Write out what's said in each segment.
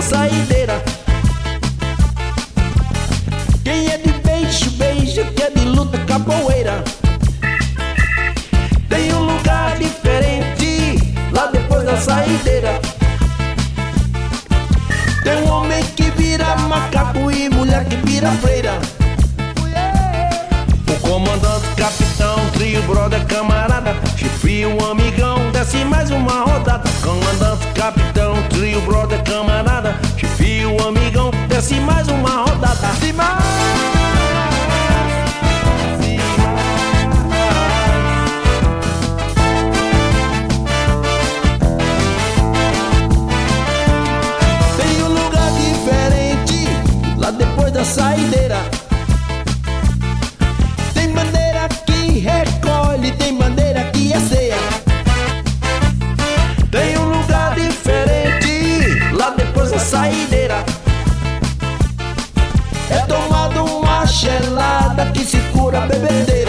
saideira. Quem é de beijo, beija, quem é de luta, capoeira. Tem um lugar diferente lá depois da saideira. Tem um homem que vira macaco e mulher que vira freira. O comandante, capitão, trio, brother, camarada, chefia, um amigão, desce mais uma rodada. Comandante, capitão, trio, brother, camarada, chefia, um amigão, desce mais uma rodada. Desce mais. Tem um lugar diferente lá depois da saideira. Tem bandeira que recolhe, tem bandeira que asseia. Tem um lugar diferente lá depois da saideira. É tomado uma gelada que se cura a bebedeira.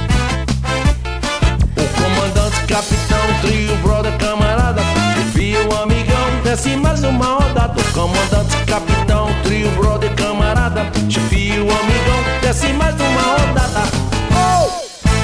O comandante, capitão, trio, brother, camarada, chefia, o amigão, desce mais uma rodada. O comandante, capitão, trio, brother, camarada, chefia, o amigão, desce mais uma rodada. Oh!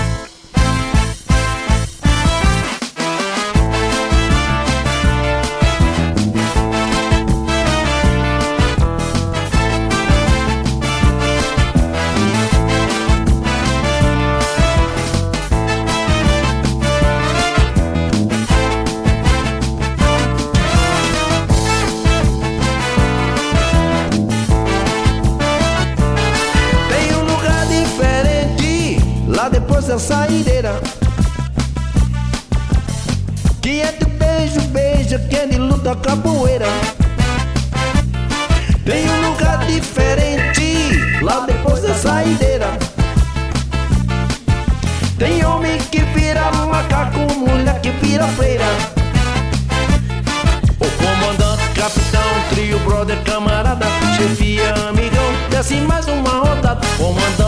Depois da saideira, quem é de beijo, beija, quem é de luta, capoeira. Tem um lugar diferente lá depois da saideira. Tem homem que vira macaco, mulher que vira freira. O comandante, capitão, trio, brother, camarada, chefia, amigão, desce mais uma rodada. Comandante,